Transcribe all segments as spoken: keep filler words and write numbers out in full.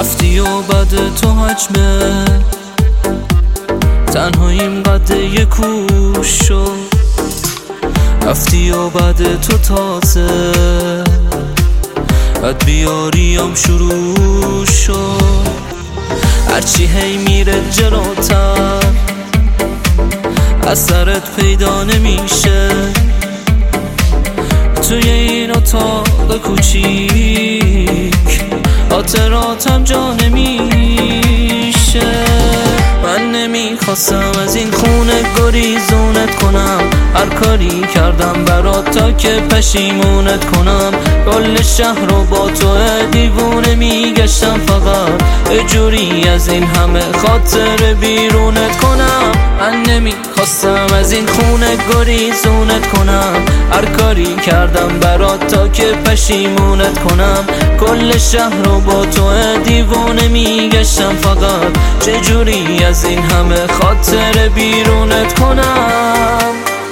رفتی و بعد تو حجمه تنهاییم قد یک کوش شد. رفتی و بعد تو تازه بعد بیاریم شروع شد. هرچی هی میره جلوتر اثرت پیدا نمیشه توی این اتاق کوچیک خاطراتم جا نمیشه. من نمیخواستم از این خونه گریزونت کنم، هر کاری کردم برات تا که پشیمونت کنم. کل شهر رو با تو دیوونه میگشتم فقط یه جوری از این همه خاطر بیرونت کنم. من نمیخواستم از این خونه گریزونت کنم، هر کاری کردم برات تا که پشیمونت کنم. کل شهر رو با تو دیوونه میگشتم فقط چه جوری از این همه خاطر بیرونت کنم.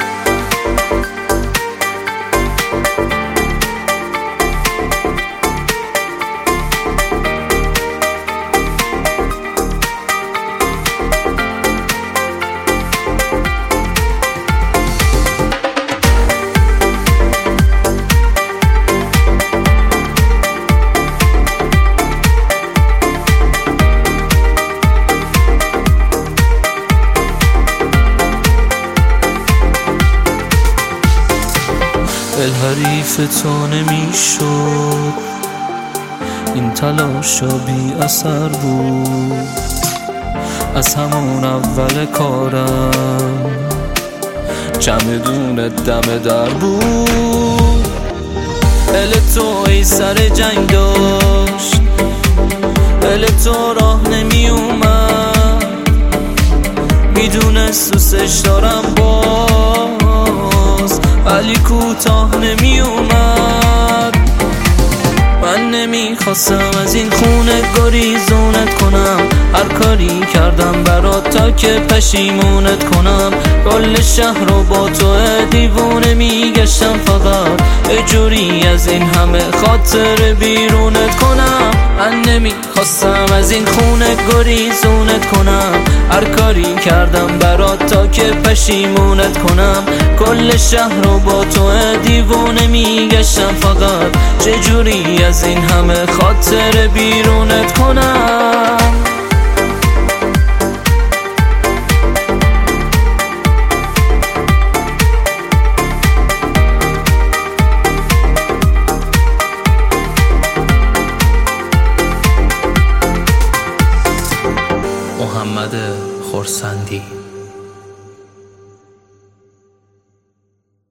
دل حریف تو نمیشد، این تلاشا بی اثر بود. از همون اول کارم چمدون دم در بود. دل تو ای سر جنگ داشت، دل تو راه نمی اومد، میدونست دوستش دارم باز ولی کوتاه نمی اومد. من نمیخواستم از این خونه گریزونت کنم، هر کاری کردم برات تا که پشیمونت کنم. کل شهر رو با تو دیوونه میگشتم فقط یه جوری از این همه خاطر بیرونت کنم. من نمیخواستم از این خونه گریزونت کنم، هر کاری کردم برات تا که پشیمونت کنم. کل شهر رو با تو دیوونه میگشتم فقط چه جوری از این همه خاطر بیرونت کنم. محمد خرسندی.